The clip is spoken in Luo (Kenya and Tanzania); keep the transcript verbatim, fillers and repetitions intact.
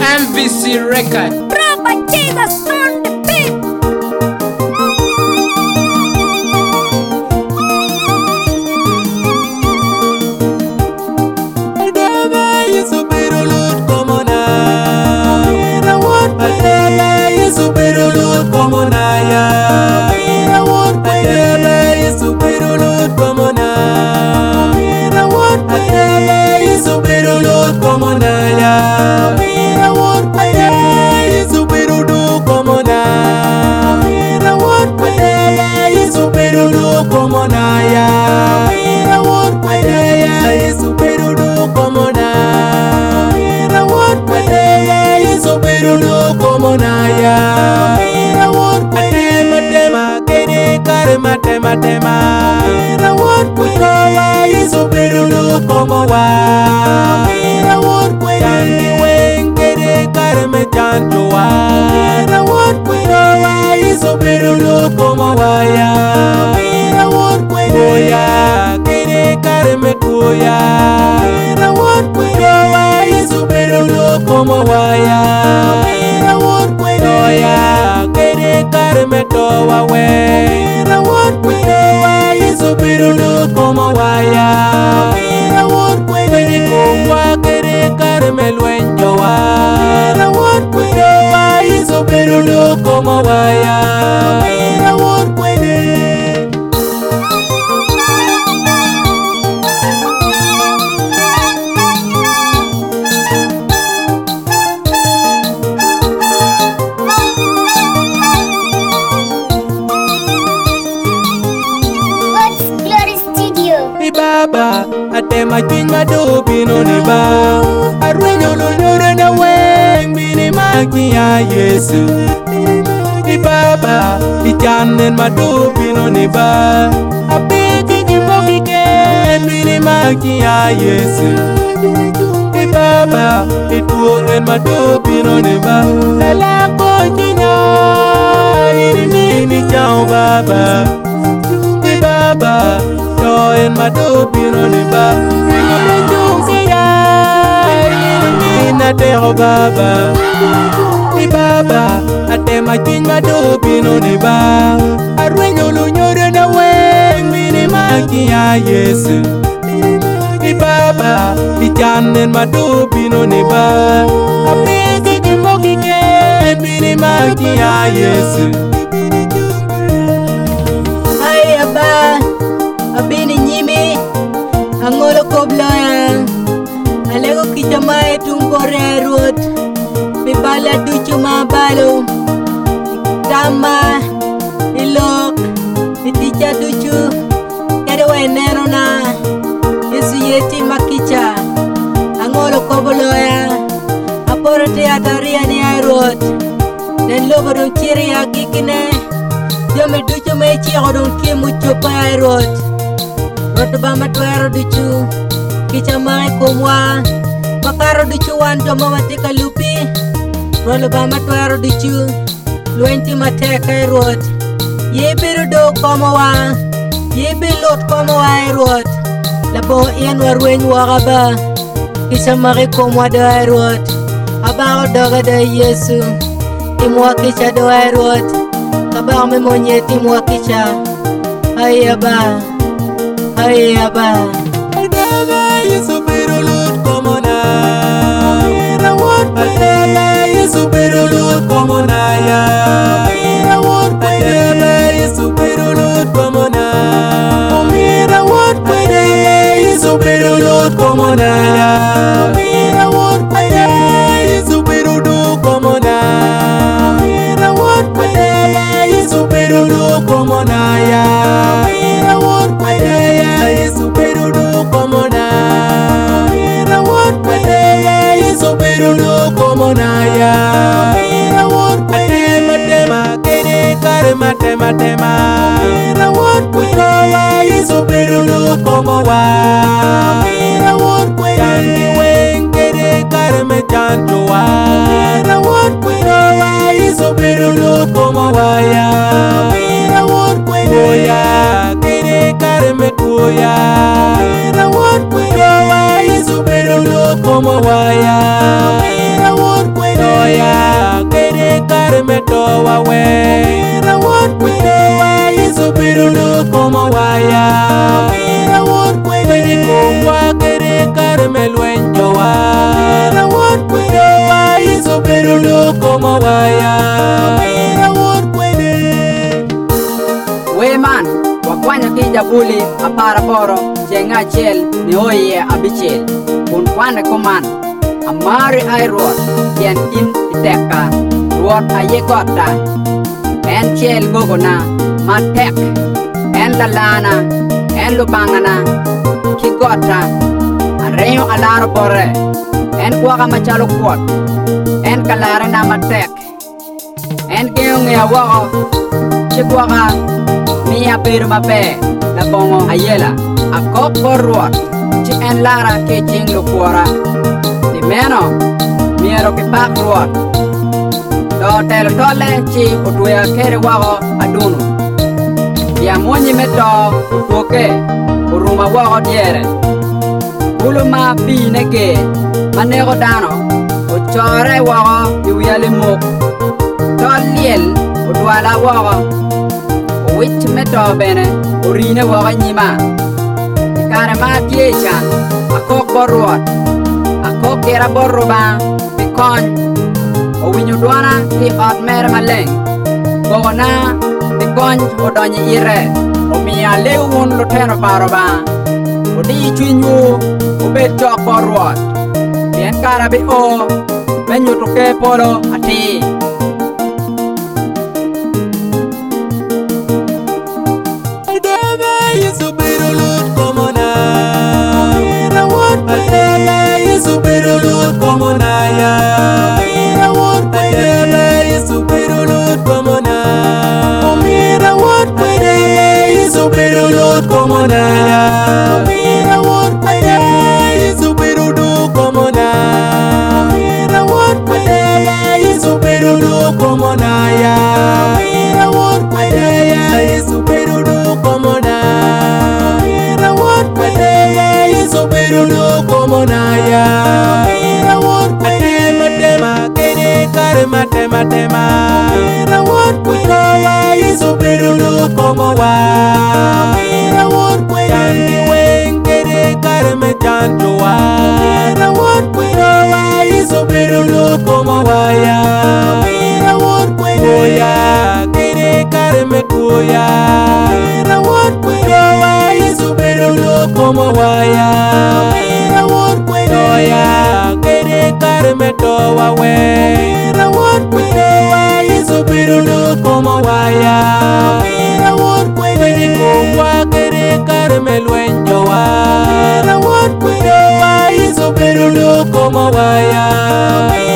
M V C Record. Brother Jesus on the beat. Tema tema, mira what we call is a better look como wa. Mira what we can't wait, get it, got me chanto wa. Mira what we call is a better look como wa ya. Mira what we go ya, get it, got me go ya. Mira what we call is a better look como wa ya. Mira what we go ya, get it, got me go away. Como vaya, mira what we do, como a querer carmelo en Joa. Mira what we do, hizo pero no como vaya, mira what we do. Baba, atema kinywa dobi no ni ba. Arwenyo lo nyore na weng bini maki ya Yesu. Ni baba, ichanen madobi no ni ba. Apiki kiboki ken bini maki ya Yesu. Ni baba, ituongen madobi no ni ba. Lala kochinya, ini ni chao baba. Ni baba, en madobi no ni ba. Ni jungsi ya, ni na teo baba. Ni baba, ate machin madobi no ni ba. Arwenyo lu nyore na weng bini maki ya Yesu. Ni baba, ichanen madobi no ni ba. Apiki kiboki ken bini maki ya Yesu. Ay aba, abini nyimi angolo kobloya alego kichamae tumbore ruot mibala duchu mabalo tama ilok iticha duchu kede wenero na Yesu yeti makicha angolo kobloya aporo te ataria ni ruot den logo don kiri ya gikine jome duchu mechi odon kimu chopa ruot Roto ba matwero duchu kicha mai komwa makaro duchu wan to mawatika lupi Rolo ba matwero duchu luenti mateka rot ye biru do komo wa ye bilot komo wa rot labo yen warwen wagaba kicha mai komwa do rot aba doga de Yesu imwa kicha do rot kaba me monye timwa kicha ayaba Ay aba, Adaba Yesu pero lut como na. Mira what Adaba Yesu pero lut como na ya. Mira what Adaba Yesu pero lut como na. Mira what Adaba Yesu pero lut como na ya. Mira what Adaba Yesu pero lut como na. Mira what Adaba Yesu pero lut como na ya. Mira what como na ya. Mira what tema tema kene karma tema tema. Mira what we call is a better look como wa. Mira what we can't wait kene karma chanto wa. Mira what we call is a better look como wa ya. Mira what we go ya kene karma go ya. Mira what we call is a better look como wa ya. Mira what we Zabuli apara poro jenga chel ni oye abichel kun kwane kuman amari ai ruot yen in iteka ruot aye gota en chel gogona matek en lalana en lubangana ki gota areyo alaro bore en kuwaka machalo kuot en kalare na matek en geong ya wako chikuwaka miya pero mape la bongo ayela akop ruot chi en lara ke ching lukwara di meno miero ki pak ruot do telo tole chi utwea kere wako adunu ya monyi meto utwoke uruma wako diere ulu ma pi nege manego dano uchore wako iwiyale muk tol liel utwala wako wich meto bene urine wako nyima ikare ma tiechan akok boruot akok kera boruba pikony owinyo dwana ti ot mere maleng gogona pikony odonyi ire omiya leu wun luteno paroba odi chwinyu ubet jok boruot tien kara bi o menyuto ke polo ati Como nada, mira what I am, super do como nada, mira what I am, super do como nada, mira what I am, super do como nada, mira what I am, super do como nada, mira what I am, tema kene karma tema tema, mira what I am, super do como wa. Chanti wen kere karme chanto wa mira what kuya iso pero lo como vaya mira what kuya kere karme kuya mira what kuya iso pero lo como vaya mira what kuya kere karme towa we mira what kuya iso pero lo como vaya mira what kuya kere karme luenyo wa mira what kuya iso pero lo como vaya